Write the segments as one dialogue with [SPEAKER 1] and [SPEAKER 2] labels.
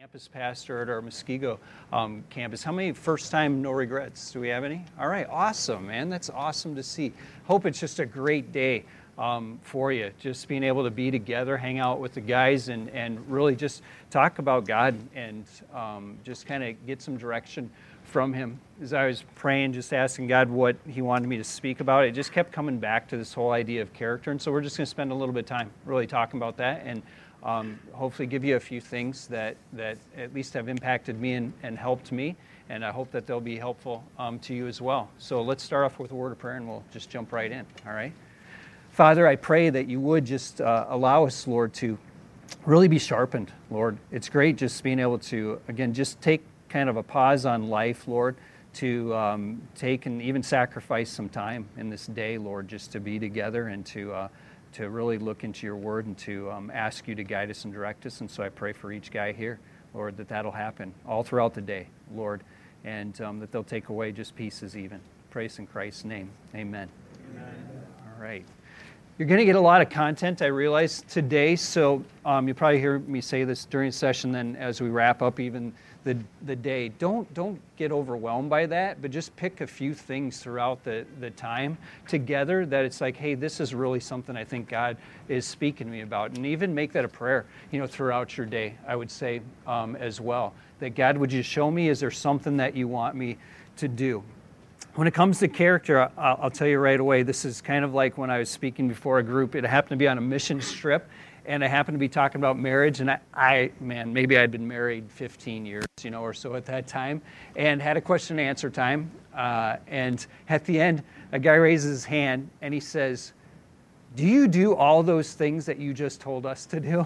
[SPEAKER 1] Campus pastor at our Muskego campus. How many first-time no regrets? Do we have any? All right, awesome, man. That's awesome to see. Hope it's just a great day for you. Just being able to be together, hang out with the guys, and really just talk about God and just kind of get some direction from Him. As I was praying, just asking God what He wanted me to speak about, it just kept coming back to this whole idea of character. And so we're just going to spend a little bit of time really talking about that and hopefully give you a few things that at least have impacted me and helped me, and I hope that they'll be helpful to you as well. So let's start off with a word of prayer, and we'll just jump right in, all right? Father, I pray that you would just allow us, Lord, to really be sharpened, Lord. It's great just being able to, again, just take kind of a pause on life, Lord, to take and even sacrifice some time in this day, Lord, just to be together and to really look into your word and to ask you to guide us and direct us. And so I pray for each guy here, Lord, that that'll happen all throughout the day, Lord, and that they'll take away just pieces even. Praise in Christ's name. Amen. Amen. All right. You're going to get a lot of content, I realize, today, so you'll probably hear me say this during the session, then as we wrap up even the day. Don't get overwhelmed by that, but just pick a few things throughout the time together that it's like, hey, this is really something I think God is speaking to me about. And even make that a prayer, throughout your day, I would say as well. That God, would you show me, is there something that you want me to do? When it comes to character, I'll tell you right away, this is kind of like when I was speaking before a group. It happened to be on a mission trip, and I happened to be talking about marriage, and maybe I'd been married 15 years, or so at that time, and had a question and answer time, and at the end, a guy raises his hand, and he says, "Do you do all those things that you just told us to do?"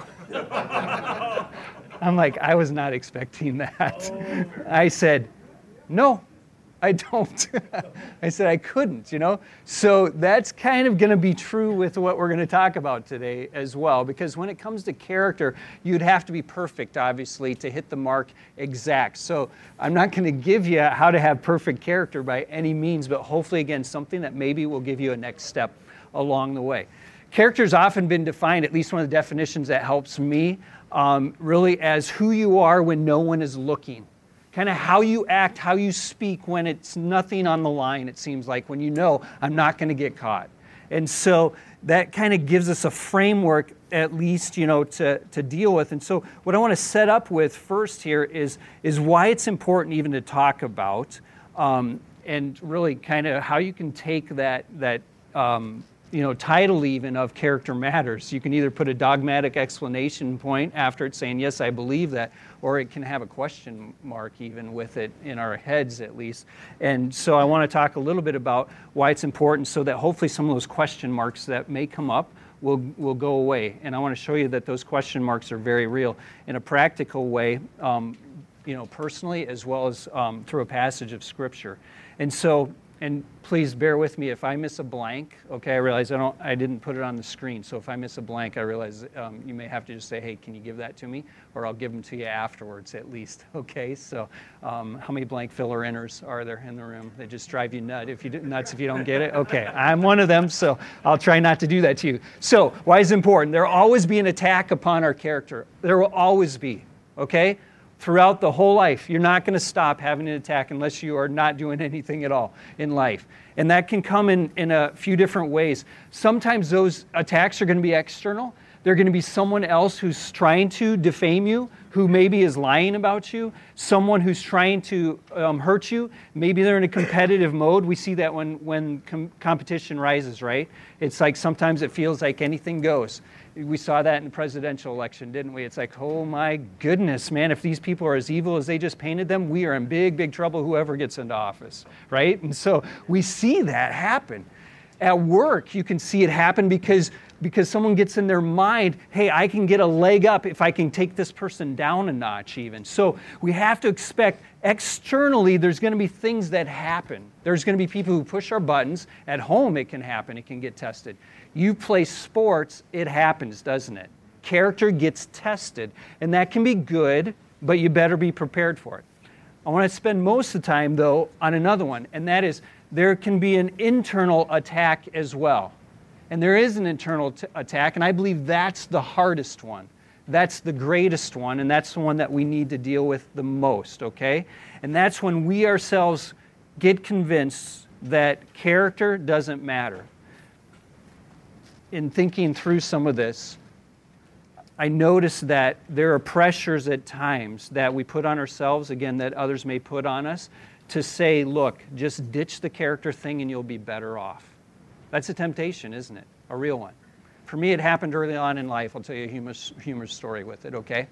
[SPEAKER 1] I'm like, I was not expecting that. I said, "No, I don't." I said I couldn't, So that's kind of going to be true with what we're going to talk about today as well, because when it comes to character, you'd have to be perfect, obviously, to hit the mark exact. So I'm not going to give you how to have perfect character by any means, but hopefully, again, something that maybe will give you a next step along the way. Character has often been defined, at least one of the definitions that helps me, really as who you are when no one is looking. Kind of how you act, how you speak when it's nothing on the line, it seems like, when I'm not going to get caught. And so that kind of gives us a framework, at least, to deal with. And so what I want to set up with first here is why it's important even to talk about, and really kind of how you can take that title even of Character Matters. You can either put a dogmatic explanation point after it saying, yes, I believe that, or it can have a question mark even with it in our heads at least. And so I want to talk a little bit about why it's important so that hopefully some of those question marks that may come up will go away. And I want to show you that those question marks are very real in a practical way, personally, as well as through a passage of Scripture. And please bear with me if I miss a blank. Okay, I realize I didn't put it on the screen, so if I miss a blank, I realize you may have to just say, hey, can you give that to me? Or I'll give them to you afterwards at least. Okay, so how many blank filler inners are there in the room? They just drive you nuts if you don't get it? Okay, I'm one of them, so I'll try not to do that to you. So why is it important? There will always be an attack upon our character. There will always be, okay? Throughout the whole life, you're not going to stop having an attack unless you are not doing anything at all in life. And that can come in a few different ways. Sometimes those attacks are going to be external. They're going to be someone else who's trying to defame you, who maybe is lying about you, someone who's trying to hurt you. Maybe they're in a competitive mode. We see that when competition rises, right? It's like sometimes it feels like anything goes. We saw that in the presidential election, didn't we? It's like, oh my goodness, man, if these people are as evil as they just painted them, we are in big, big trouble, whoever gets into office, right? And so we see that happen. At work, you can see it happen because someone gets in their mind, hey, I can get a leg up if I can take this person down a notch even. So we have to expect externally there's going to be things that happen. There's going to be people who push our buttons. At home it can happen. It can get tested. You play sports, it happens, doesn't it? Character gets tested, and that can be good, but you better be prepared for it. I want to spend most of the time, though, on another one, and that is there can be an internal attack as well. And there is an internal attack, and I believe that's the hardest one. That's the greatest one, and that's the one that we need to deal with the most, okay? And that's when we ourselves get convinced that character doesn't matter. In thinking through some of this, I noticed that there are pressures at times that we put on ourselves, again, that others may put on us, to say, look, just ditch the character thing and you'll be better off. That's a temptation, isn't it? A real one. For me, it happened early on in life. I'll tell you a humorous story with it, okay?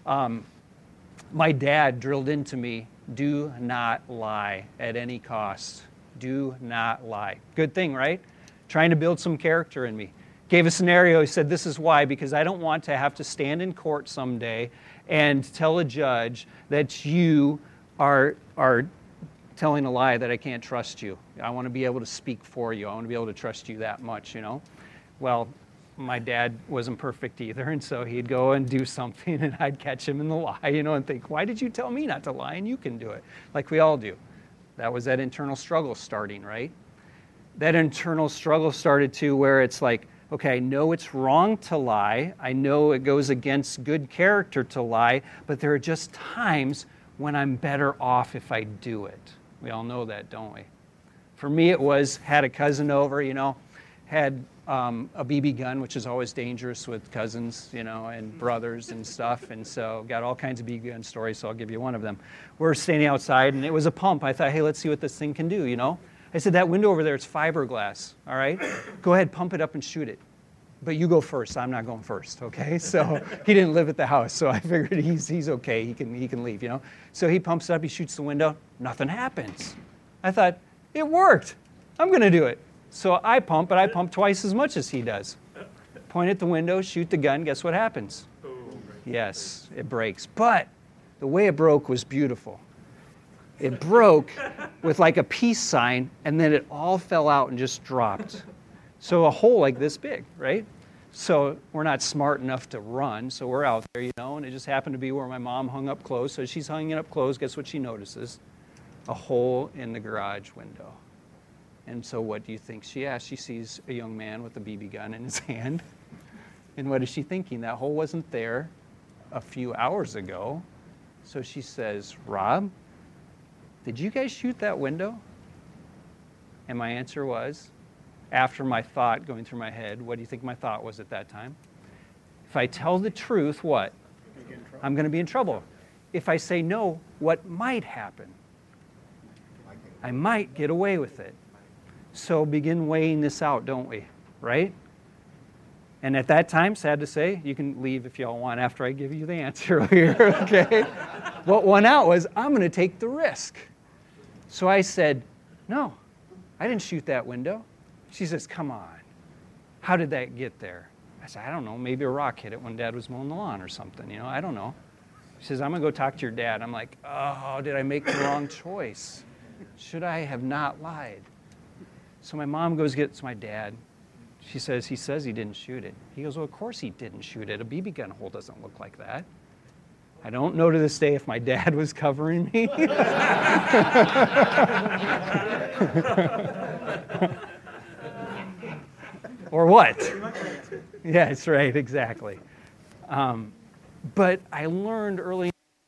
[SPEAKER 1] My dad drilled into me, do not lie at any cost. Do not lie. Good thing, right? Trying to build some character in me. Gave a scenario. He said, this is why, because I don't want to have to stand in court someday and tell a judge that you are telling a lie, that I can't trust you. I want to be able to speak for you. I want to be able to trust you that much, Well, my dad wasn't perfect either, and so he'd go and do something, and I'd catch him in the lie, and think, why did you tell me not to lie, and you can do it, like we all do. That was that internal struggle starting, right? That internal struggle started to where it's like, okay, I know it's wrong to lie. I know it goes against good character to lie, but there are just times when I'm better off if I do it. We all know that, don't we? For me, it was, had a cousin over, had a BB gun, which is always dangerous with cousins, and brothers and stuff. And so got all kinds of BB gun stories, so I'll give you one of them. We're standing outside, and it was a pump. I thought, hey, let's see what this thing can do, I said, that window over there, it's fiberglass, all right? Go ahead, pump it up and shoot it. But you go first. I'm not going first, okay? So he didn't live at the house, so I figured he's okay. He can leave, So he pumps it up. He shoots the window. Nothing happens. I thought, it worked. I'm going to do it. So I pump, but I pump twice as much as he does. Point at the window, shoot the gun. Guess what happens? Yes, it breaks. But the way it broke was beautiful. It broke with like a peace sign, and then it all fell out and just dropped. So a hole like this big, right? So we're not smart enough to run, so we're out there, and it just happened to be where my mom hung up clothes. So she's hanging up clothes. Guess what she notices? A hole in the garage window. And so what do you think she asks? She sees a young man with a BB gun in his hand. And what is she thinking? That hole wasn't there a few hours ago. So she says, Rob, did you guys shoot that window? And my answer was, after my thought going through my head, what do you think my thought was at that time? If I tell the truth, what? I'm going to be in trouble. If I say no, what might happen? I might get away with it. So begin weighing this out, don't we? Right? And at that time, sad to say, you can leave if y'all want after I give you the answer here, okay? What won out was, I'm going to take the risk. So I said, no, I didn't shoot that window. She says, come on. How did that get there? I said, I don't know. Maybe a rock hit it when Dad was mowing the lawn or something. I don't know. She says, I'm going to go talk to your dad. I'm like, oh, did I make the wrong choice? Should I have not lied? So my mom goes gets my dad. She says, he says he didn't shoot it. He goes, well, of course he didn't shoot it. A BB gun hole doesn't look like that. I don't know to this day if my dad was covering me. Or what? Yeah, that's right, exactly. But I learned early,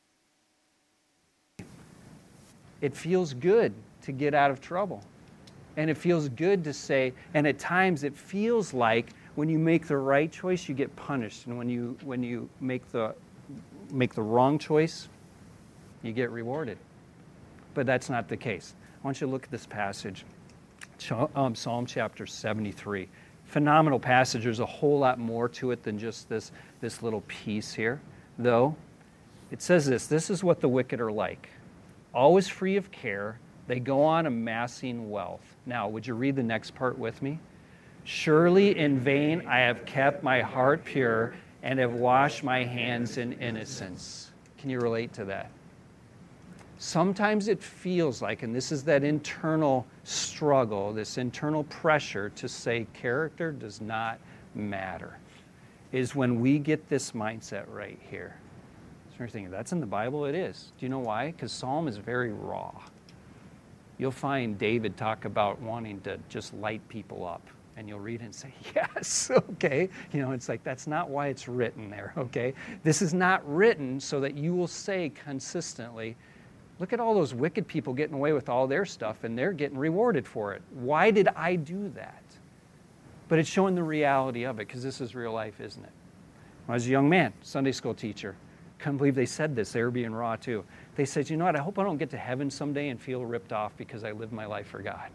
[SPEAKER 1] it feels good to get out of trouble. And it feels good to say, and at times it feels like when you make the right choice, you get punished. And when you make the wrong choice, you get rewarded. But that's not the case. I want you to look at this passage, Psalm chapter 73. Phenomenal passage. There's a whole lot more to it than just this little piece here, though. It says this is what the wicked are like. Always free of care, they go on amassing wealth. Now, would you read the next part with me? Surely in vain I have kept my heart pure and have washed my hands in innocence. Can you relate to that? Sometimes it feels like, and this is that internal struggle, this internal pressure to say character does not matter, is when we get this mindset right here. So you're thinking, that's in the Bible? It is. Do you know why? Because Psalm is very raw. You'll find David talk about wanting to just light people up. And you'll read it and say, yes, okay. It's like, that's not why it's written there, okay? This is not written so that you will say consistently, look at all those wicked people getting away with all their stuff, and they're getting rewarded for it. Why did I do that? But it's showing the reality of it, because this is real life, isn't it? When I was a young man, Sunday school teacher, couldn't believe they said this. They were being raw, too. They said, you know what, I hope I don't get to heaven someday and feel ripped off because I lived my life for God.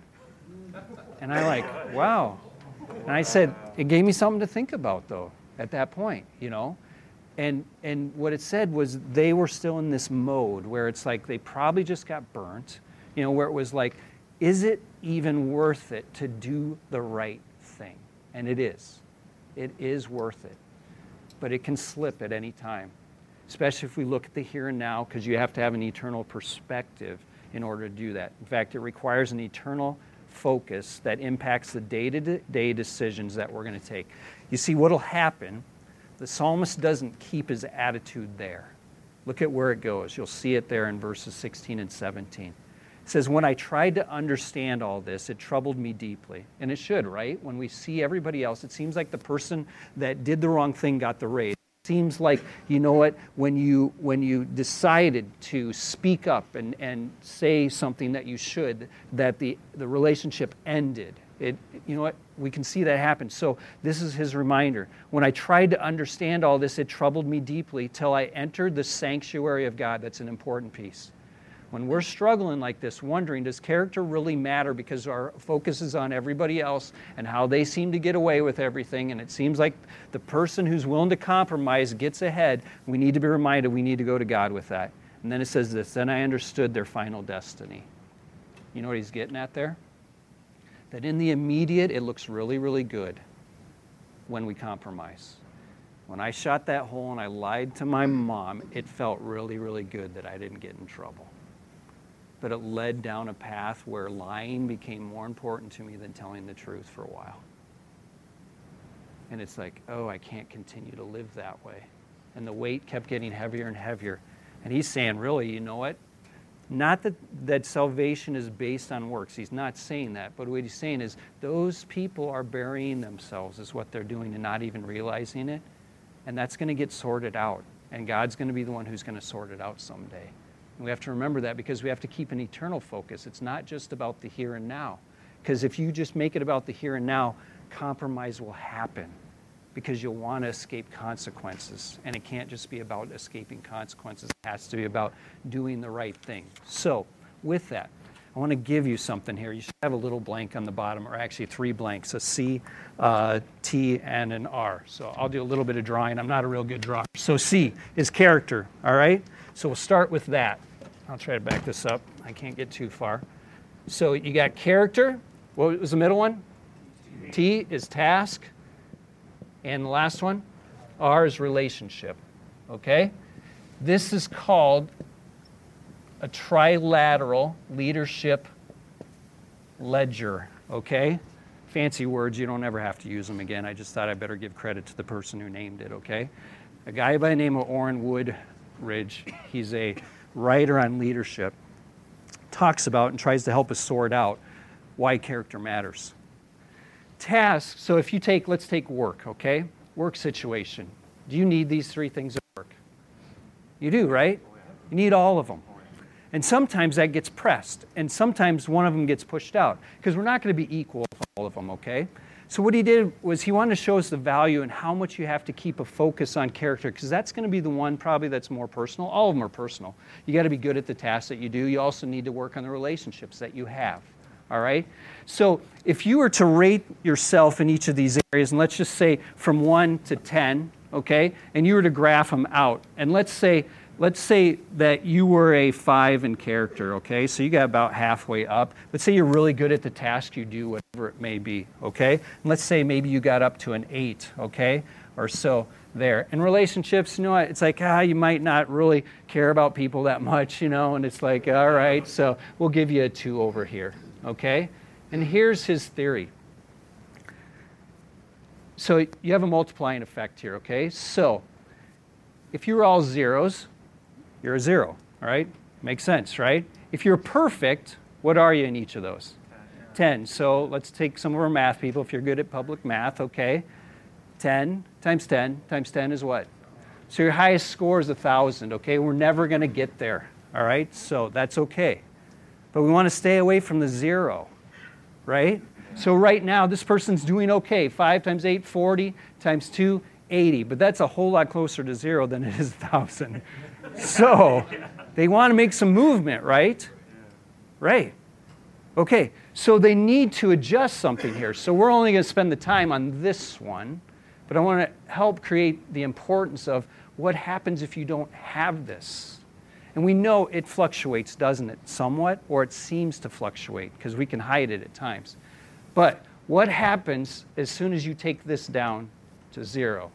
[SPEAKER 1] And I like, wow. And I said, it gave me something to think about, though, at that point, And what it said was they were still in this mode where it's like they probably just got burnt, where it was like, is it even worth it to do the right thing? And it is. It is worth it. But it can slip at any time, especially if we look at the here and now, because you have to have an eternal perspective in order to do that. In fact, it requires an eternal focus that impacts the day-to-day decisions that we're going to take. You see, what will happen, the psalmist doesn't keep his attitude there. Look at where it goes. You'll see it there in verses 16 and 17. It says, when I tried to understand all this, it troubled me deeply. And it should, right? When we see everybody else, it seems like the person that did the wrong thing got the raise. Seems like, you know what, when you decided to speak up and say something that you should, that the relationship ended. You know what, we can see that happen. So this is his reminder. When I tried to understand all this, it troubled me deeply till I entered the sanctuary of God. That's an important piece. When we're struggling like this, wondering, does character really matter because our focus is on everybody else and how they seem to get away with everything, and it seems like the person who's willing to compromise gets ahead, we need to be reminded we need to go to God with that. And then it says this, then I understood their final destiny. You know what he's getting at there? That in the immediate, it looks really, really good when we compromise. When I shot that hole and I lied to my mom, it felt really, really good that I didn't get in trouble. But it led down a path where lying became more important to me than telling the truth for a while. And it's like, oh, I can't continue to live that way. And the weight kept getting heavier and heavier. And he's saying, really, you know what? Not that salvation is based on works. He's not saying that. But what he's saying is those people are burying themselves is what they're doing and not even realizing it. And that's going to get sorted out. And God's going to be the one who's going to sort it out someday. And we have to remember that because we have to keep an eternal focus. It's not just about the here and now. Because if you just make it about the here and now, compromise will happen because you'll want to escape consequences. And it can't just be about escaping consequences. It has to be about doing the right thing. So with that, I want to give you something here. You should have a little blank on the bottom, or actually 3 blanks, a C, T, and an R. So I'll do a little bit of drawing. I'm not a real good drawer. So C is character, all right? So we'll start with that. I'll try to back this up. I can't get too far. So you got character. What was the middle one? T is task. And the last one? R is relationship. Okay? This is called a trilateral leadership ledger. Okay? Fancy words. You don't ever have to use them again. I just thought I better give credit to the person who named it. Okay? A guy by the name of Orrin Woodridge. He's a writer on leadership, talks about and tries to help us sort out why character matters. Tasks, so if you let's take work, okay? Work situation. Do you need these 3 things at work? You do, right? You need all of them. And sometimes that gets pressed, and sometimes one of them gets pushed out, because we're not going to be equal with all of them, okay? So what he did was he wanted to show us the value and how much you have to keep a focus on character, because that's going to be the one probably that's more personal. All of them are personal. You got to be good at the tasks that you do. You also need to work on the relationships that you have. All right? So if you were to rate yourself in each of these areas, and let's just say from 1 to 10, okay, and you were to graph them out, and let's say that you were a 5 in character, okay? So you got about halfway up. Let's say you're really good at the task you do, whatever it may be, okay? And let's say maybe you got up to an 8, okay, or so there. In relationships, you know what? It's like, you might not really care about people that much, and it's like, all right, so we'll give you a 2 over here, okay? And here's his theory. So you have a multiplying effect here, okay? So if you're all zeros, you're a 0, all right? Makes sense, right? If you're perfect, what are you in each of those? 10. So let's take some of our math people, if you're good at public math, okay? 10 times 10 times 10 is what? So your highest score is 1,000, okay? We're never going to get there, all right? So that's okay. But we want to stay away from the 0, right? So right now, this person's doing okay. 5 times 8, 40, times 2, 80. But that's a whole lot closer to 0 than it is 1,000. So they want to make some movement, right? Right. Okay, so they need to adjust something here. So we're only going to spend the time on this one. But I want to help create the importance of what happens if you don't have this. And we know it fluctuates, doesn't it, somewhat? Or it seems to fluctuate, because we can hide it at times. But what happens as soon as you take this down to 0?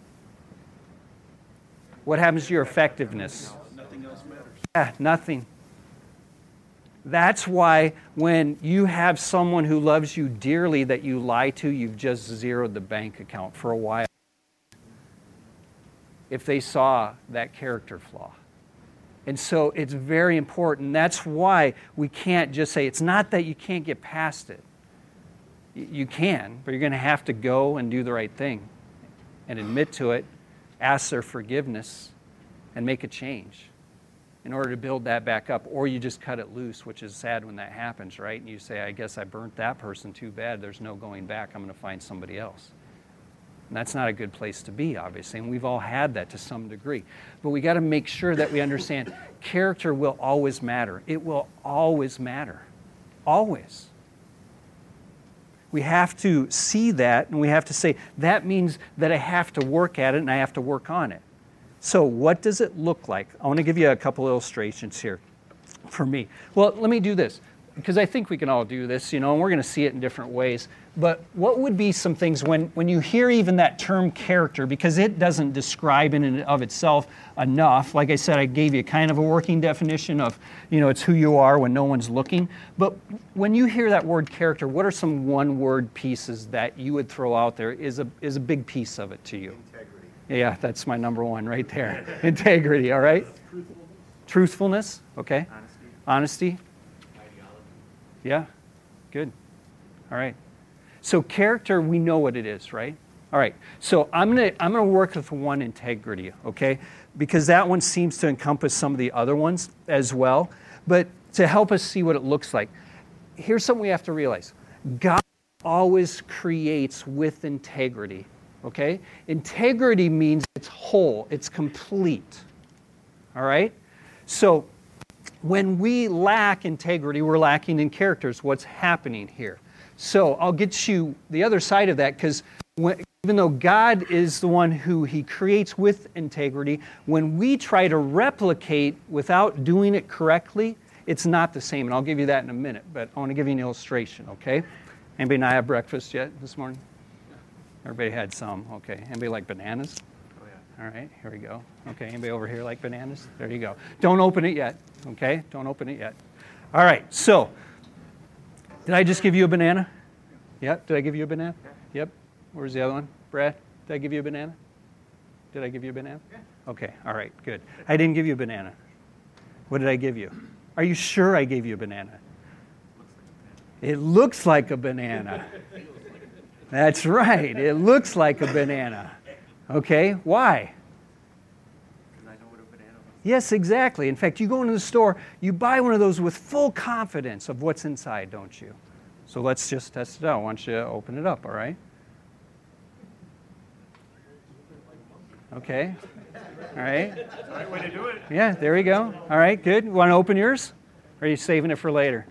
[SPEAKER 1] What happens to your effectiveness?
[SPEAKER 2] Nothing else matters.
[SPEAKER 1] Yeah, nothing. That's why when you have someone who loves you dearly that you lie to, you've just zeroed the bank account for a while. If they saw that character flaw. And so it's very important. That's why we can't just say, it's not that you can't get past it. You can, but you're going to have to go and do the right thing and admit to it, ask their forgiveness, and make a change in order to build that back up. Or you just cut it loose, which is sad when that happens, right? And you say, I guess I burnt that person too bad. There's no going back. I'm going to find somebody else. And that's not a good place to be, obviously, and we've all had that to some degree. But we got to make sure that we understand character will always matter. It will always matter. Always. We have to see that, and we have to say, that means that I have to work at it and I have to work on it. So what does it look like? I want to give you a couple illustrations here for me. Well, let me do this, because I think we can all do this, and we're going to see it in different ways. But what would be some things when you hear even that term character, because it doesn't describe in and of itself enough. Like I said, I gave you kind of a working definition of, it's who you are when no one's looking. But when you hear that word character, what are some one-word pieces that you would throw out there is a big piece of it to you?
[SPEAKER 2] Integrity.
[SPEAKER 1] Yeah, that's my number one right there. Integrity, all right? Truthfulness, okay. Honesty.
[SPEAKER 2] Ideology.
[SPEAKER 1] Yeah, good. All right. So character, we know what it is, right? All right. So I'm gonna work with one, integrity, okay? Because that one seems to encompass some of the other ones as well. But to help us see what it looks like, here's something we have to realize. God always creates with integrity, okay? Integrity means it's whole, it's complete, all right? So when we lack integrity, we're lacking in characters. What's happening here? So I'll get you the other side of that, because even though God is the one who He creates with integrity, when we try to replicate without doing it correctly, it's not the same. And I'll give you that in a minute, but I want to give you an illustration, okay? Anybody not have breakfast yet this morning? Everybody had some, okay. Anybody like bananas?
[SPEAKER 2] Oh, yeah.
[SPEAKER 1] All right, here we go. Okay, anybody over here like bananas? There you go. Don't open it yet, okay? Don't open it yet. All right, so did I just give you a banana? Yep, did I give you a banana?
[SPEAKER 2] Yeah.
[SPEAKER 1] Yep. Where's the other one? Brad, did I give you a banana? Did I give you a banana?
[SPEAKER 2] Yeah.
[SPEAKER 1] Okay, all right, good. I didn't give you a banana. What did I give you? Are you sure I gave you a banana? It looks like a banana. That's right, it looks like a banana. Okay, why?
[SPEAKER 2] Because I know what a banana is.
[SPEAKER 1] Yes, exactly. In fact, you go into the store, you buy one of those with full confidence of what's inside, don't you? So let's just test it out. Why don't you open it up, all right? Okay. All right.
[SPEAKER 2] That's the right way to do it.
[SPEAKER 1] Yeah, there we go. All right, good. Want to open yours? Or are you saving it for later?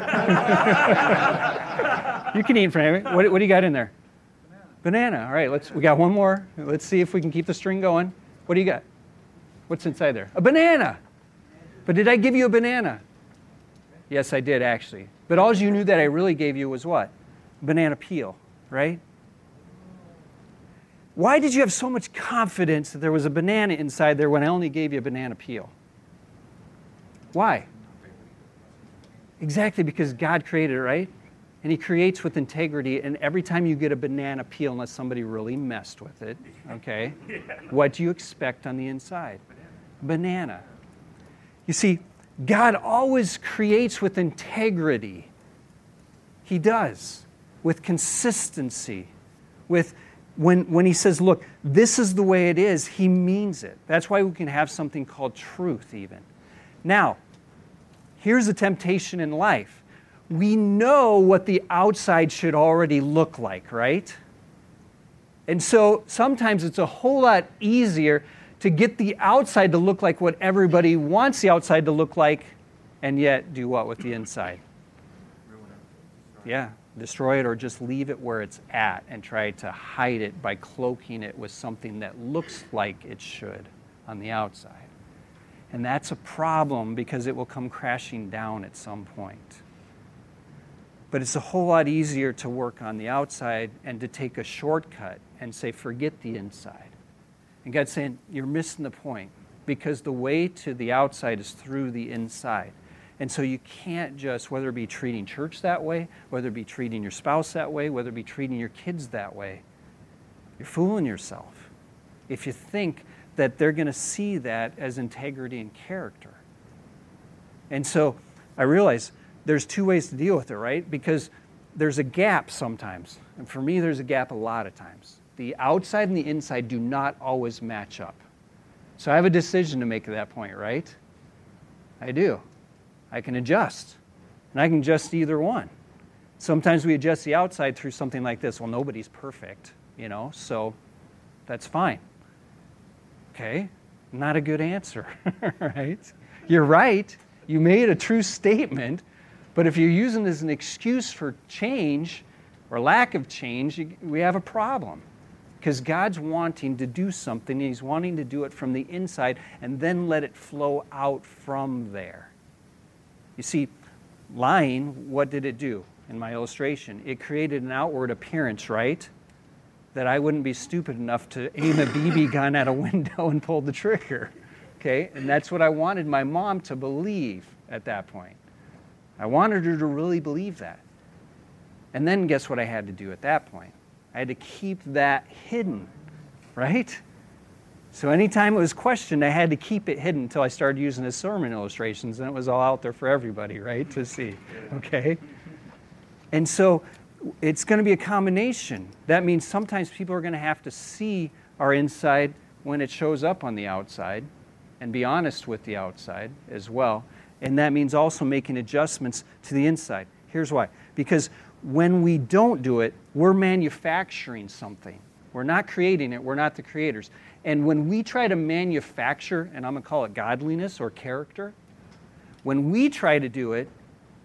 [SPEAKER 1] You can eat from it. What do you got in there? Banana. All right, we got one more. Let's see if we can keep the string going. What do you got? What's inside there? A banana. But did I give you a banana? Yes, I did, actually. But all you knew that I really gave you was what? Banana peel, right? Why did you have so much confidence that there was a banana inside there when I only gave you a banana peel? Why? Exactly, because God created it, right? And He creates with integrity, and every time you get a banana peel, unless somebody really messed with it, okay, what do you expect on the inside? Banana. You see, God always creates with integrity. He does, with consistency, with when he says, look, this is the way it is, he means it. That's why we can have something called truth even. Now, here's a temptation in life. We know what the outside should already look like, right? And so sometimes it's a whole lot easier to get the outside to look like what everybody wants the outside to look like, and yet do what with the inside? Yeah, destroy it or just leave it where it's at and try to hide it by cloaking it with something that looks like it should on the outside. And that's a problem because it will come crashing down at some point. But it's a whole lot easier to work on the outside and to take a shortcut and say, forget the inside. And God's saying, you're missing the point because the way to the outside is through the inside. And so you can't just, whether it be treating church that way, whether it be treating your spouse that way, whether it be treating your kids that way, you're fooling yourself if you think that they're going to see that as integrity and character. And so I realize there's two ways to deal with it, right? Because there's a gap sometimes. And for me, there's a gap a lot of times. The outside and the inside do not always match up. So I have a decision to make at that point, right? I do. I can adjust. And I can adjust either one. Sometimes we adjust the outside through something like this. Well, nobody's perfect, so that's fine. Okay, not a good answer, right? You're right. You made a true statement. But if you're using it as an excuse for change or lack of change, we have a problem. Because God's wanting to do something, and He's wanting to do it from the inside and then let it flow out from there. You see, lying, what did it do in my illustration? It created an outward appearance, right? That I wouldn't be stupid enough to aim a BB gun at a window and pull the trigger. Okay? And that's what I wanted my mom to believe at that point. I wanted her to really believe that. And then guess what I had to do at that point? I had to keep that hidden, right? So anytime it was questioned, I had to keep it hidden until I started using his sermon illustrations, and it was all out there for everybody, right, to see, okay? And so it's going to be a combination. That means sometimes people are going to have to see our inside when it shows up on the outside and be honest with the outside as well. And that means also making adjustments to the inside. Here's why. Because when we don't do it, we're manufacturing something. We're not creating it. We're not the creators. And when we try to manufacture, and I'm going to call it godliness or character, when we try to do it,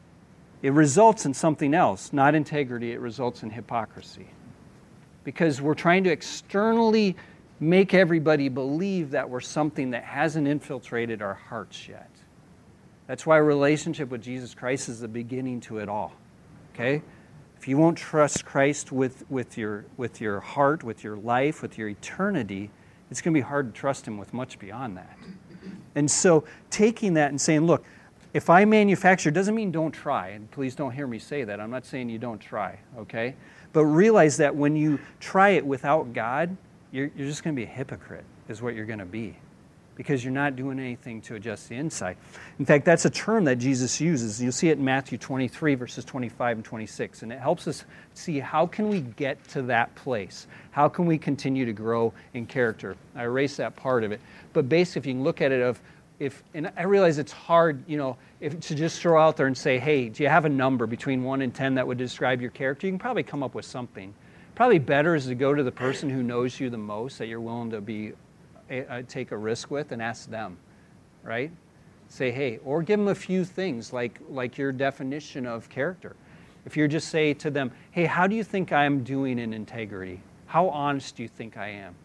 [SPEAKER 1] it results in something else, not integrity. It results in hypocrisy. Because we're trying to externally make everybody believe that we're something that hasn't infiltrated our hearts yet. That's why a relationship with Jesus Christ is the beginning to it all. Okay? If you won't trust Christ with your heart, with your life, with your eternity, it's going to be hard to trust Him with much beyond that. And so taking that and saying, look, if I manufacture, doesn't mean don't try. And please don't hear me say that. I'm not saying you don't try, okay? But realize that when you try it without God, you're just going to be a hypocrite, is what you're going to be. Because you're not doing anything to adjust the inside. In fact, that's a term that Jesus uses. You'll see it in Matthew 23, verses 25 and 26. And it helps us see how can we get to that place? How can we continue to grow in character? I erased that part of it. But basically, if you can look at it and I realize it's hard, to just throw out there and say, hey, do you have a number between 1 and 10 that would describe your character? You can probably come up with something. Probably better is to go to the person who knows you the most, that you're willing to take a risk with, and ask them, right? Say, hey, or give them a few things like your definition of character. If you just say to them, hey, how do you think I'm doing in integrity? How honest do you think I am?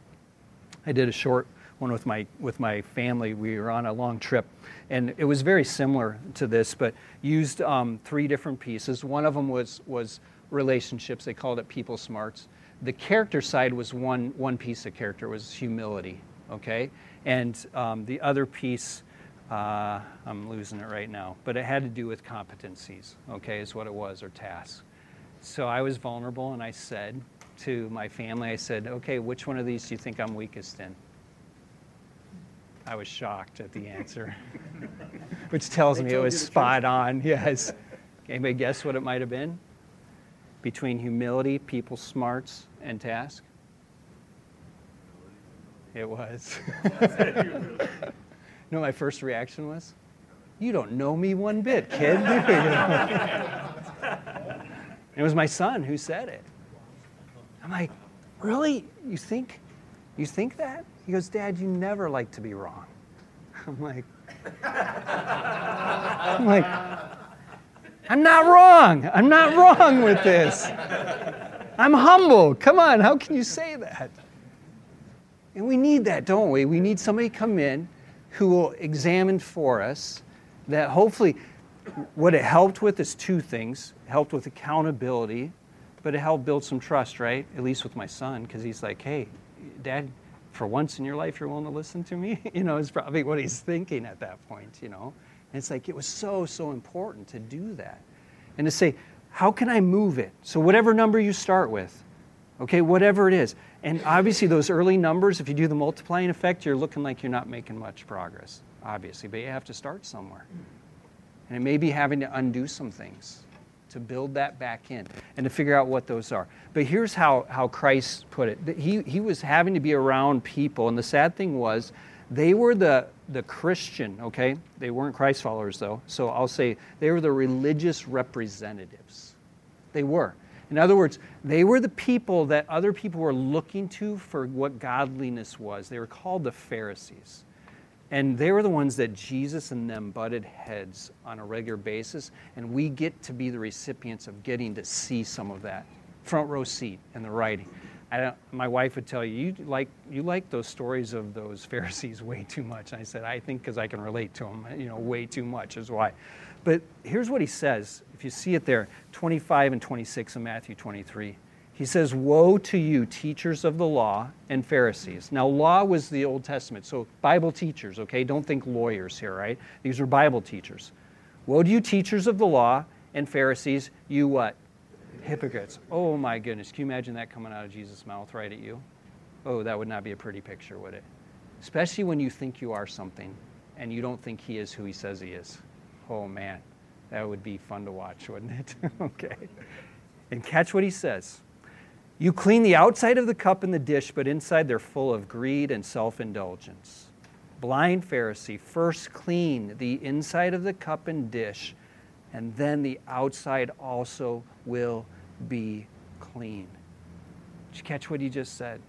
[SPEAKER 1] I did a short one with my family. We were on a long trip, and it was very similar to this, but used 3 different pieces. One of them was relationships. They called it people smarts. The character side was one piece of character. It was humility. Okay, and the other piece, I'm losing it right now, but it had to do with competencies, okay, is what it was, or tasks. So I was vulnerable, and I said to my family, I said, okay, which one of these do you think I'm weakest in? I was shocked at the answer, which tells me it was spot on, yes. Anybody guess what it might have been? between humility, people smarts, and task? It was. You know what my first reaction was? You don't know me one bit, kid. It was my son who said it. I'm like, really? You think that? He goes, Dad, you never like to be wrong. I'm like, I'm not wrong. I'm not wrong with this. I'm humble. Come on, how can you say that? And we need that, don't we? We need somebody to come in who will examine for us that hopefully what it helped with is two things. It helped with accountability, but it helped build some trust, right? At least with my son, because he's like, hey, Dad, for once in your life you're willing to listen to me? Is probably what he's thinking at that point, And it's like it was so, so important to do that. And to say, how can I move it? So whatever number you start with, okay, whatever it is. And obviously those early numbers, if you do the multiplying effect, you're looking like you're not making much progress, obviously, but you have to start somewhere. And it may be having to undo some things to build that back in and to figure out what those are. But here's how Christ put it. He was having to be around people, and the sad thing was they were the Christian, okay? They weren't Christ followers, though. So I'll say they were the religious representatives. They were. In other words, they were the people that other people were looking to for what godliness was. They were called the Pharisees. And they were the ones that Jesus and them butted heads on a regular basis, and we get to be the recipients of getting to see some of that. Front row seat in the writing. My wife would tell you like those stories of those Pharisees way too much. And I said, I think because I can relate to them, way too much is why. But here's what he says. If you see it there, 25 and 26 of Matthew 23. He says, woe to you, teachers of the law and Pharisees. Now, law was the Old Testament, so Bible teachers, okay? Don't think lawyers here, right? These are Bible teachers. Woe to you, teachers of the law and Pharisees, you what? Hypocrites. Oh, my goodness. Can you imagine that coming out of Jesus' mouth right at you? Oh, that would not be a pretty picture, would it? Especially when you think you are something and you don't think he is who he says he is. Oh, man. That would be fun to watch, wouldn't it? Okay. And catch what he says. You clean the outside of the cup and the dish, but inside they're full of greed and self-indulgence. Blind Pharisee, first clean the inside of the cup and dish, and then the outside also will be clean. Did you catch what he just said?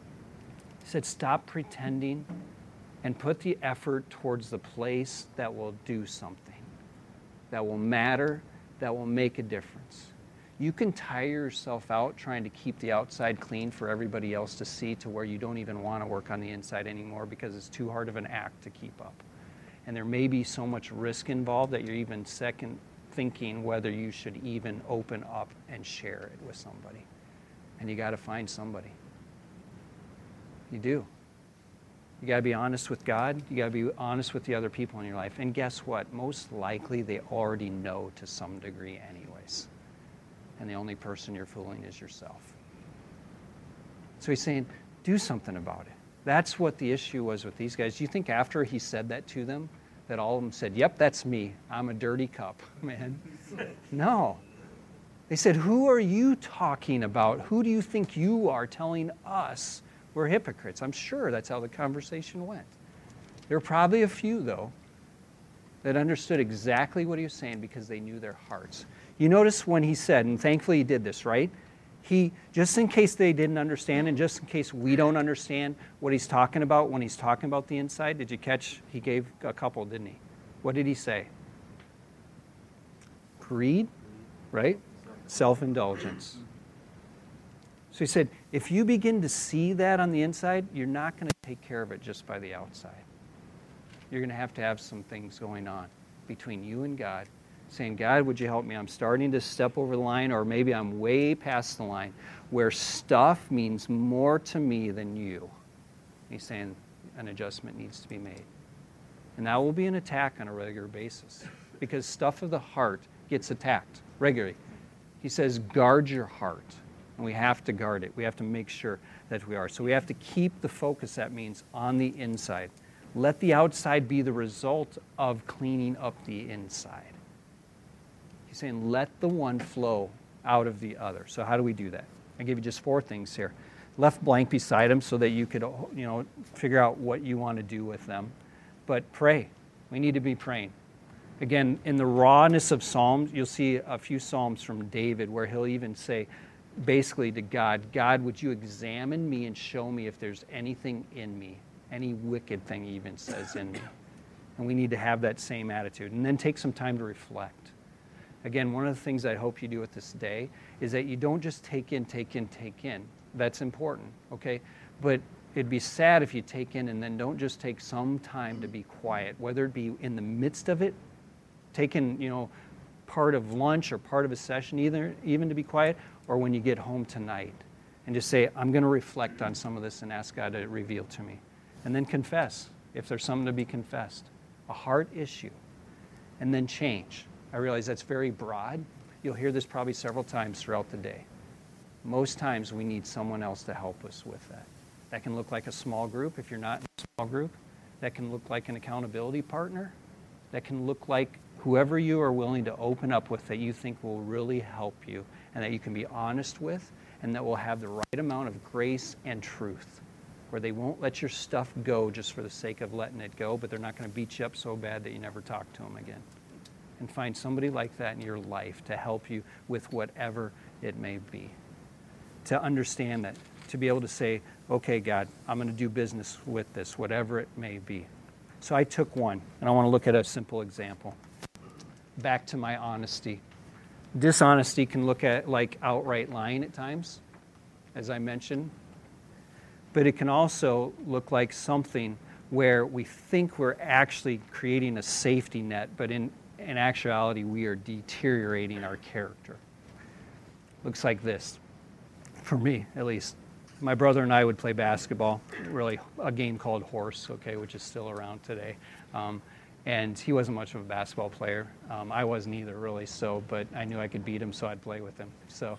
[SPEAKER 1] He said, stop pretending and put the effort towards the place that will do something, that will matter, that will make a difference. You can tire yourself out trying to keep the outside clean for everybody else to see to where you don't even want to work on the inside anymore because it's too hard of an act to keep up. And there may be so much risk involved that you're even second thinking whether you should even open up and share it with somebody. And you got to find somebody. You do. You got to be honest with God. You got to be honest with the other people in your life. And guess what? Most likely they already know to some degree anyways. And the only person you're fooling is yourself. So he's saying, do something about it. That's what the issue was with these guys. Do you think after he said that to them, that all of them said, yep, that's me. I'm a dirty cup, man? No. They said, who are you talking about? Who do you think you are telling us we're hypocrites? I'm sure that's how the conversation went. There were probably a few, though, that understood exactly what he was saying because they knew their hearts. You notice when he said, and thankfully he did this, right? He, just in case they didn't understand and just in case we don't understand what he's talking about when he's talking about the inside, did you catch? He gave a couple, didn't he? What did he say? Greed, right? Self-indulgence. So he said, if you begin to see that on the inside, you're not going to take care of it just by the outside. You're going to have some things going on between you and God, saying, God, would you help me? I'm starting to step over the line, or maybe I'm way past the line, where stuff means more to me than you. He's saying an adjustment needs to be made. And that will be an attack on a regular basis, because stuff of the heart gets attacked regularly. He says, guard your heart. And we have to guard it. We have to make sure that we are. So we have to keep the focus, that means, on the inside. Let the outside be the result of cleaning up the inside. He's saying, let the one flow out of the other. So how do we do that? I gave you just 4 things here. Left blank beside them so that you could, figure out what you want to do with them. But pray. We need to be praying. Again, in the rawness of Psalms, you'll see a few Psalms from David where he'll even say, basically to God, God, would you examine me and show me if there's anything in me, any wicked thing he even says in me. And we need to have that same attitude. And then take some time to reflect. Again, one of the things I hope you do with this day is that you don't just take in. That's important, okay? But it'd be sad if you take in and then don't just take some time to be quiet, whether it be in the midst of it, taking, part of lunch or part of a session, even to be quiet, or when you get home tonight. And just say, I'm going to reflect on some of this and ask God to reveal to me. And then confess, if there's something to be confessed. A heart issue. And then change. I realize that's very broad. You'll hear this probably several times throughout the day. Most times we need someone else to help us with that. That can look like a small group if you're not in a small group. That can look like an accountability partner. That can look like whoever you are willing to open up with that you think will really help you and that you can be honest with and that will have the right amount of grace and truth where they won't let your stuff go just for the sake of letting it go, but they're not going to beat you up so bad that you never talk to them again. And find somebody like that in your life to help you with whatever it may be. To understand that, to be able to say, okay, God, I'm going to do business with this, whatever it may be. So I took one, and I want to look at a simple example. Back to my honesty. Dishonesty can look at like outright lying at times, as I mentioned. But it can also look like something where we think we're actually creating a safety net, but in actuality, we are deteriorating our character. Looks like this, for me at least. My brother and I would play basketball, really a game called horse, okay, which is still around today. And he wasn't much of a basketball player. I wasn't either, really, but I knew I could beat him, so I'd play with him. So,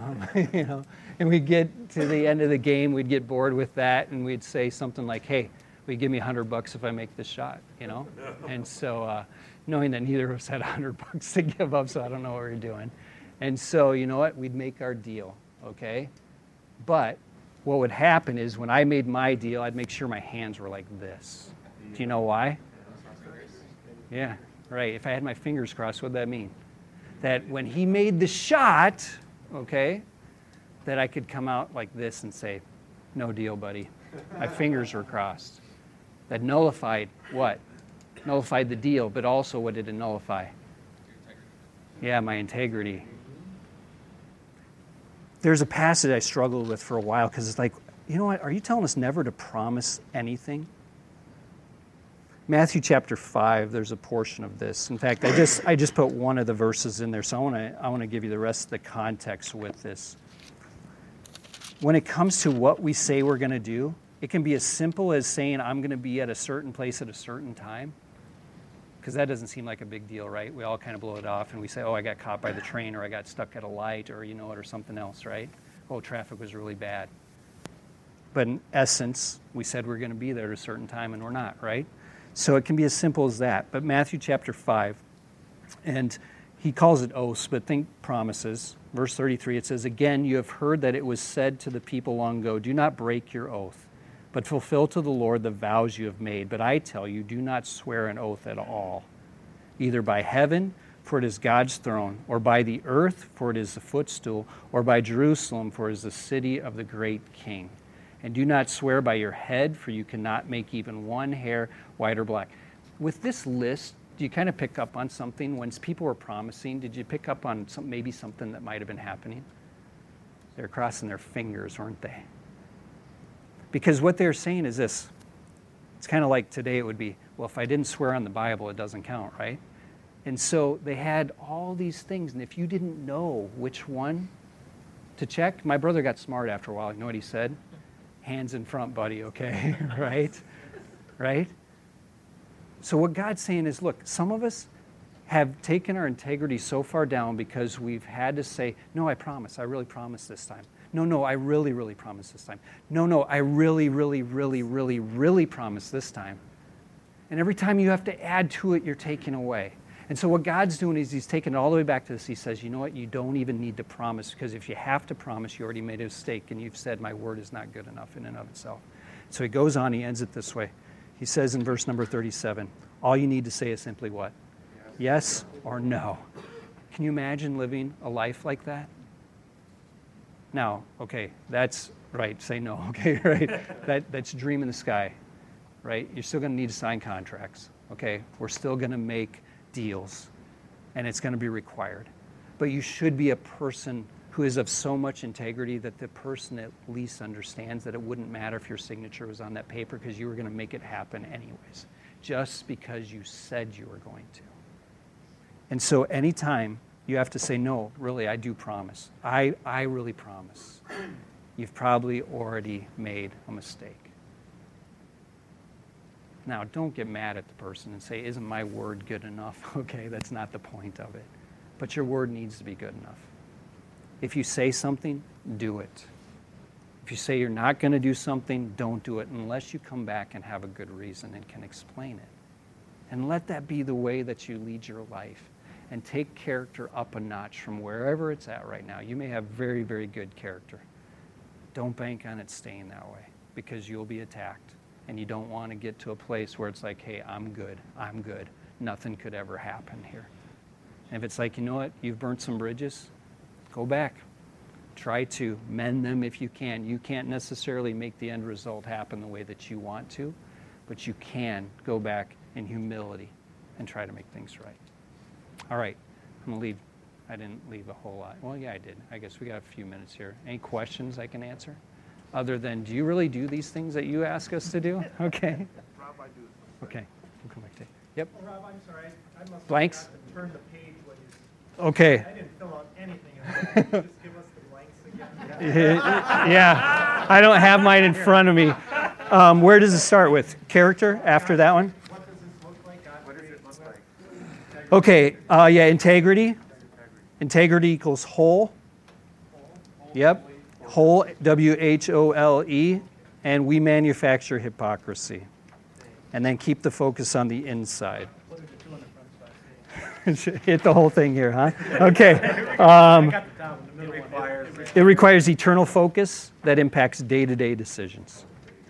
[SPEAKER 1] and we'd get to the end of the game, we'd get bored with that, and we'd say something like, hey, will you give me $100 if I make this shot, And so, knowing that neither of us had $100 to give up, so I don't know what we were doing. And so, you know what? We'd make our deal, okay? But what would happen is when I made my deal, I'd make sure my hands were like this. Do you know why? Yeah, right. If I had my fingers crossed, what would that mean? That when he made the shot, okay, that I could come out like this and say, no deal, buddy. My fingers were crossed. That nullified what? Nullified the deal, but also what did it nullify? Yeah, my integrity. There's a passage I struggled with for a while because it's like, you know what? Are you telling us never to promise anything? Matthew chapter 5, there's a portion of this. In fact, I just put one of the verses in there, so I want to give you the rest of the context with this. When it comes to what we say we're going to do, it can be as simple as saying I'm going to be at a certain place at a certain time, because that doesn't seem like a big deal, right? We all kind of blow it off and we say, oh, I got caught by the train, or I got stuck at a light, or or something else, right? Oh, traffic was really bad. But in essence, we said we're going to be there at a certain time and we're not, right? So it can be as simple as that. But Matthew chapter 5, and he calls it oaths, but think promises. Verse 33, it says, again, you have heard that it was said to the people long ago, do not break your oath, but fulfill to the Lord the vows you have made. But I tell you, do not swear an oath at all, either by heaven, for it is God's throne, or by the earth, for it is the footstool, or by Jerusalem, for it is the city of the great King. And do not swear by your head, for you cannot make even one hair white or black. With this list, do you kind of pick up on something? When people were promising, did you pick up on maybe something that might have been happening? They're crossing their fingers, weren't they? Because what they're saying is this. It's kind of like today it would be, well, if I didn't swear on the Bible, it doesn't count, right? And so they had all these things, and if you didn't know which one to check, my brother got smart after a while. You know what he said? Hands in front, buddy, okay? Right? Right? So what God's saying is, look, some of us have taken our integrity so far down because we've had to say, no, I promise. I really promise this time. No, I really, really promise this time. No, I really, really, really, really, really promise this time. And every time you have to add to it, you're taking away. And so what God's doing is he's taking it all the way back to this. He says, you know what? You don't even need to promise, because if you have to promise, you already made a mistake, and you've said my word is not good enough in and of itself. So he goes on, he ends it this way. He says in verse number 37, all you need to say is simply what? Yes or no. Can you imagine living a life like that? Now, okay, that's right, say no, okay, right? That's a dream in the sky, right? You're still going to need to sign contracts, okay? We're still going to make deals, and it's going to be required. But you should be a person who is of so much integrity that the person at least understands that it wouldn't matter if your signature was on that paper, because you were going to make it happen anyways, just because you said you were going to. And so anytime you have to say, no, really, I do promise. I really promise. You've probably already made a mistake. Now, don't get mad at the person and say, isn't my word good enough? Okay, that's not the point of it. But your word needs to be good enough. If you say something, do it. If you say you're not going to do something, don't do it unless you come back and have a good reason and can explain it. And let that be the way that you lead your life. And take character up a notch from wherever it's at right now. You may have very, very good character. Don't bank on it staying that way, because you'll be attacked. And you don't want to get to a place where it's like, hey, I'm good. Nothing could ever happen here. And if it's like, you know what, you've burnt some bridges, go back. Try to mend them if you can. You can't necessarily make the end result happen the way that you want to, but you can go back in humility and try to make things right. All right, I'm going to leave. I didn't leave a whole lot. Well, yeah, I did. I guess we got a few minutes here. Any questions I can answer? Other than, do you really do these things that you ask us to do? Okay.
[SPEAKER 2] Rob, I do.
[SPEAKER 1] Okay. We'll come back to you. Yep.
[SPEAKER 3] Oh, Rob, I'm sorry. I must have
[SPEAKER 1] Blanks?
[SPEAKER 3] forgot to turn the page when you...
[SPEAKER 1] Okay.
[SPEAKER 3] I didn't fill out anything. Can you just give us the blanks again?
[SPEAKER 1] Yeah, I don't have mine in front of me. Where does it start with? Character after that one?
[SPEAKER 3] What does this look like?
[SPEAKER 2] What does it look like?
[SPEAKER 1] Okay, integrity. Integrity equals whole. Yep, whole, W-H-O-L-E, and we manufacture hypocrisy. And then keep the focus on the inside.
[SPEAKER 3] What did the two on the front side say?
[SPEAKER 1] Hit the whole thing here, huh? Okay.
[SPEAKER 3] I got the top in the middle one.
[SPEAKER 1] It requires eternal focus that impacts day-to-day decisions.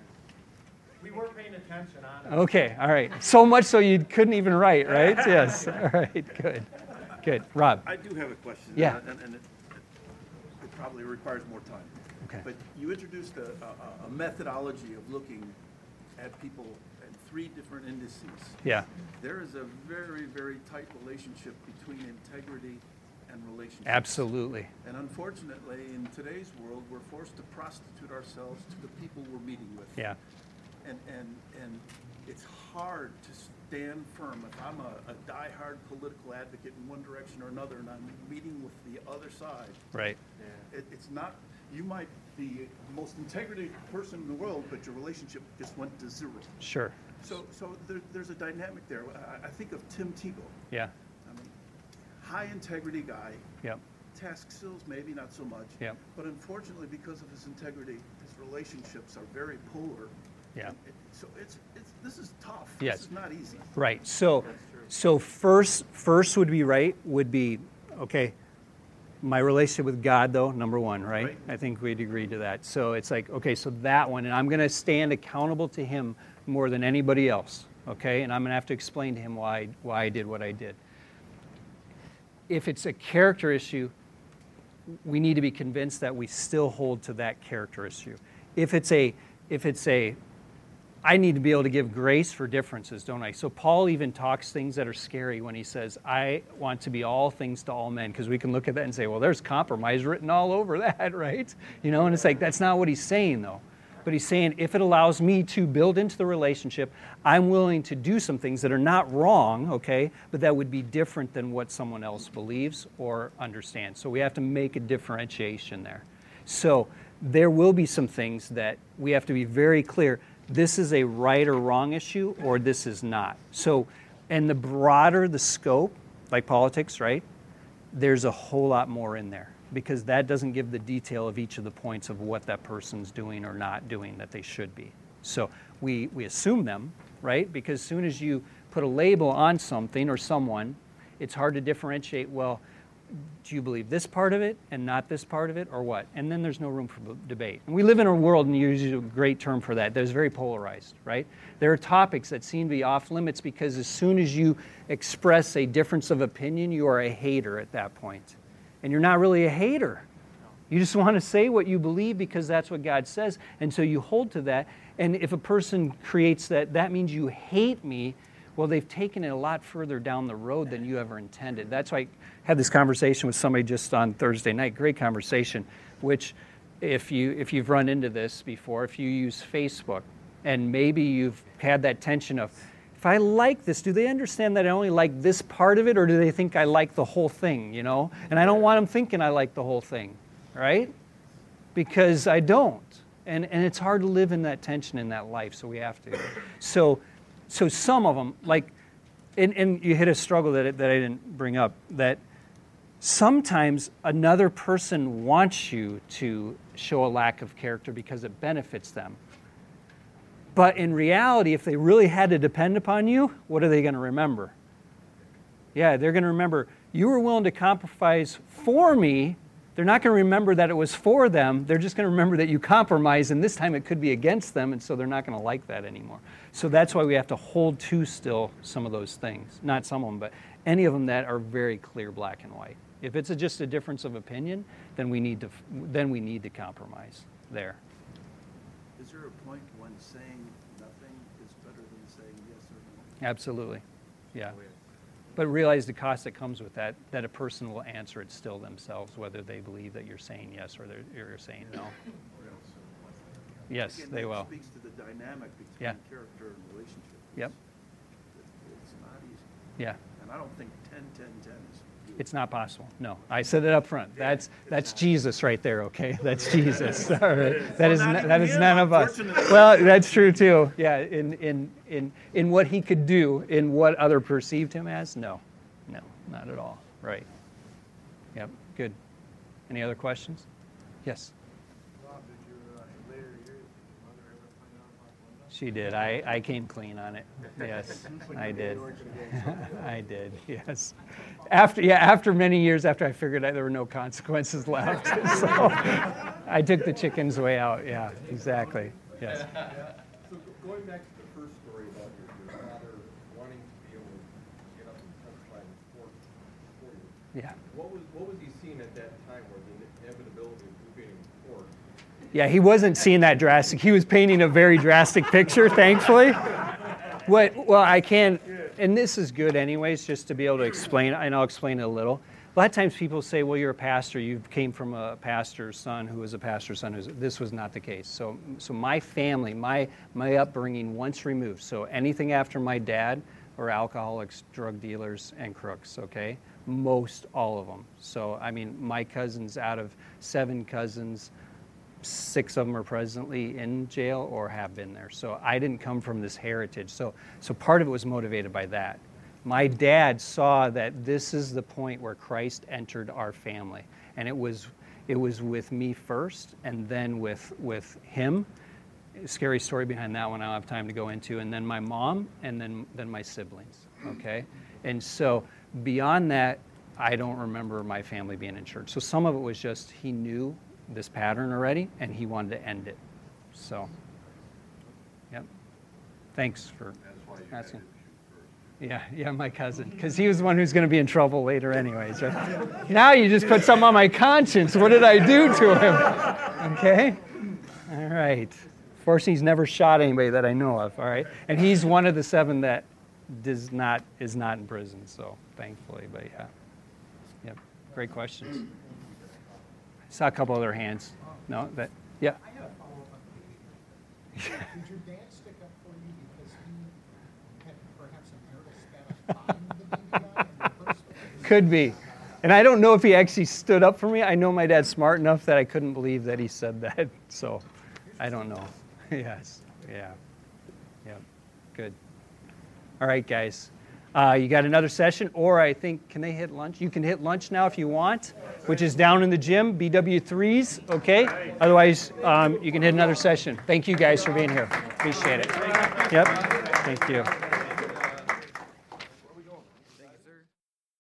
[SPEAKER 3] We were paying attention on it.
[SPEAKER 1] Okay, all right. So much so you couldn't even write, right? Yes. All right, good. Good. Rob.
[SPEAKER 4] I do have a question.
[SPEAKER 1] Yeah.
[SPEAKER 4] And it probably requires more time.
[SPEAKER 1] Okay.
[SPEAKER 4] But you introduced a methodology of looking at people in 3 different indices.
[SPEAKER 1] Yeah.
[SPEAKER 4] There is a very, very tight relationship between integrity and relationships.
[SPEAKER 1] Absolutely.
[SPEAKER 4] And unfortunately, in today's world, we're forced to prostitute ourselves to the people we're meeting with.
[SPEAKER 1] Yeah.
[SPEAKER 4] And it's hard to stand firm. If I'm a diehard political advocate in one direction or another, and I'm meeting with the other side,
[SPEAKER 1] Right.
[SPEAKER 4] it's not, you might be the most integrity person in the world, but your relationship just went to 0.
[SPEAKER 1] Sure.
[SPEAKER 4] So there's a dynamic there. I think of Tim Tebow.
[SPEAKER 1] Yeah.
[SPEAKER 4] I mean, high integrity guy.
[SPEAKER 1] Yep.
[SPEAKER 4] Task skills, maybe not so much.
[SPEAKER 1] Yep.
[SPEAKER 4] But unfortunately, because of his integrity, his relationships are very polar.
[SPEAKER 1] Yeah.
[SPEAKER 4] So this is tough.
[SPEAKER 1] Yes.
[SPEAKER 4] This is not easy.
[SPEAKER 1] Right. So first would be okay. My relationship with God, though, number one, right?
[SPEAKER 4] Right.
[SPEAKER 1] I think we'd agree to that. So it's like, okay, so that one, and I'm going to stand accountable to Him more than anybody else, okay? And I'm going to have to explain to Him why I did what I did. If it's a character issue, we need to be convinced that we still hold to that character issue. If it's a I need to be able to give grace for differences, don't I? So Paul even talks things that are scary when he says, I want to be all things to all men, because we can look at that and say, well, there's compromise written all over that, right? You know, and it's like, that's not what he's saying, though. But he's saying, if it allows me to build into the relationship, I'm willing to do some things that are not wrong, okay, but that would be different than what someone else believes or understands. So we have to make a differentiation there. So there will be some things that we have to be very clear. This is a right or wrong issue, or this is not. So, and the broader the scope, like politics, right, there's a whole lot more in there, because that doesn't give the detail of each of the points of what that person's doing or not doing that they should be. So we assume them, right, because as soon as you put a label on something or someone, it's hard to differentiate, well, do you believe this part of it and not this part of it, or what? And then there's no room for debate. And we live in a world, and you use a great term for that, that's very polarized, right? There are topics that seem to be off limits because as soon as you express a difference of opinion, you are a hater at that point. And you're not really a hater. You just want to say what you believe because that's what God says, and so you hold to that. And if a person creates that means you hate me, well, they've taken it a lot further down the road than you ever intended. That's why I had this conversation with somebody just on Thursday night, great conversation, which if you've run into this before, if you use Facebook, and maybe you've had that tension of, if I like this, do they understand that I only like this part of it, or do they think I like the whole thing, And I don't want them thinking I like the whole thing, right? Because I don't. And it's hard to live in that tension in that life, so we have to. So some of them, like, and you hit a struggle that I didn't bring up, that sometimes another person wants you to show a lack of character because it benefits them. But in reality, if they really had to depend upon you, what are they going to remember? Yeah, they're going to remember, you were willing to compromise for me. They're not going to remember that it was for them. They're just going to remember that you compromised, and this time it could be against them, and so they're not going to like that anymore. So that's why we have to hold to still some of those things. Not some of them, but any of them that are very clear black and white. If it's just a difference of opinion, then we need to compromise there.
[SPEAKER 4] Is there a point when saying nothing is better than saying yes or no?
[SPEAKER 1] Absolutely, yeah. But realize the cost that comes with that a person will answer it still themselves, whether they believe that you're saying yes or you're saying no. Yes,
[SPEAKER 4] Again,
[SPEAKER 1] they will.
[SPEAKER 4] That speaks to the dynamic between
[SPEAKER 1] Yeah.
[SPEAKER 4] character and relationship.
[SPEAKER 1] Yep.
[SPEAKER 4] It's not easy.
[SPEAKER 1] Yeah.
[SPEAKER 4] And I don't think 10-10-10 is easy.
[SPEAKER 1] It's not possible. No, I said it up front. That's Jesus right there. Okay, that's Jesus. All right. That is none of us. Well, that's true too. Yeah. In what he could do, in what other perceived him as. No, not at all. Right. Yep. Good. Any other questions? Yes.
[SPEAKER 3] Rob, did your later years, mother ever find out about Linda?
[SPEAKER 1] She did. I came clean on it. Yes, I did. I did. Yes. After many years, after I figured out there were no consequences left, so I took the chickens way out. Yeah, exactly. Yes.
[SPEAKER 2] So going back to the first story about your father wanting to be able to get up and testify in court for you.
[SPEAKER 1] Yeah.
[SPEAKER 2] What was he seeing at that time where the inevitability of you being in court?
[SPEAKER 1] Yeah, he wasn't seeing that drastic. He was painting a very drastic picture, thankfully. Well, I can, and this is good anyways, just to be able to explain, and I'll explain it a little. A lot of times people say, well, you're a pastor, you came from a pastor's son who was a pastor's son. This was not the case. So my family, my upbringing once removed, so anything after my dad are alcoholics, drug dealers, and crooks, okay? Most all of them. So, I mean, my cousins, out of 7 cousins, 6 of them are presently in jail or have been there. So I didn't come from this heritage. So part of it was motivated by that. My dad saw that this is the point where Christ entered our family. And it was with me first, and then with him. A scary story behind that one I don't have time to go into. And then my mom, and then my siblings, okay? And so beyond that, I don't remember my family being in church. So some of it was just he knew this pattern already, and he wanted to end it. So, yep. Thanks for asking. Yeah, my cousin, because he was the one who's going to be in trouble later anyways. Right? Now you just put something on my conscience. What did I do to him? Okay? All right. Fortunately, he's never shot anybody that I know of, all right? And he's one of the 7 that is not in prison, so thankfully, but yeah. Yep, great questions. Saw a couple other hands. No, yeah.
[SPEAKER 5] I had a follow-up on the Did your dad stick up for you because he had perhaps a marital status behind the baby guy in the first place?
[SPEAKER 1] Could be. And I don't know if he actually stood up for me. I know my dad's smart enough that I couldn't believe that he said that. So I don't know. Yes. Yeah. Yep. Good. All right, guys. You got another session, or I think, can they hit lunch? You can hit lunch now if you want, which is down in the gym, BW3s, okay? Otherwise, you can hit another session. Thank you guys for being here. Appreciate it. Yep, thank you.